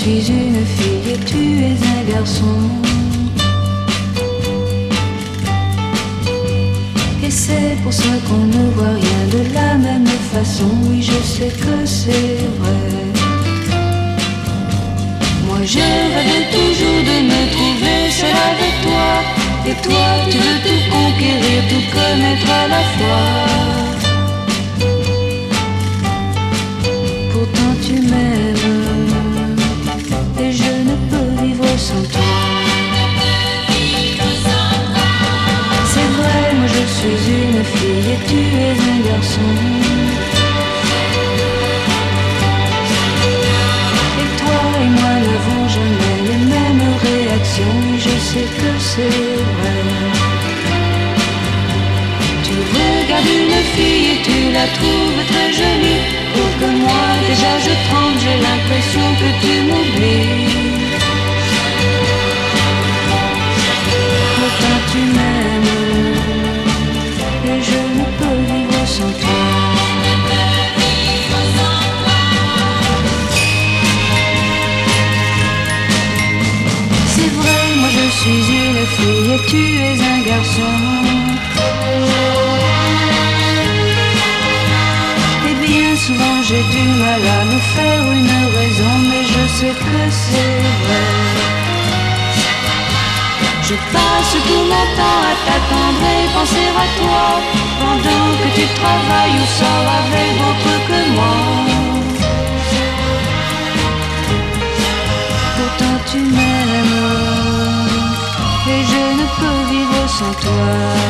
suis une fille et tu es un garçon. Et c'est pour ça qu'on ne voit rien de la même façon. Oui, je sais que c'est vrai. Moi je rêve toujours de me trouver seule avec toi. Et toi tu veux tout conquérir, tout connaître à la fois. Pourtant tu m'aimes et je ne peux vivre sans toi. C'est vrai, moi je suis une fille et tu es un garçon. Et toi et moi n'avons jamais les mêmes réactions. Et je sais que c'est vrai. Tu regardes une fille et tu la trouves très jolie. Pour que moi déjà je tremble, j'ai l'impression que tu m'oublies. Pourtant tu m'aimes et je ne peux vivre sans toi. C'est vrai, moi je suis une fille et tu es un garçon. Et bien souvent j'ai du mal à me faire une raison, mais je sais que c'est vrai. Je passe tout mon temps à t'attendre et penser à toi, pendant que tu travailles ou sors avec d'autres que moi. Pourtant tu m'aimes et je ne peux vivre sans toi.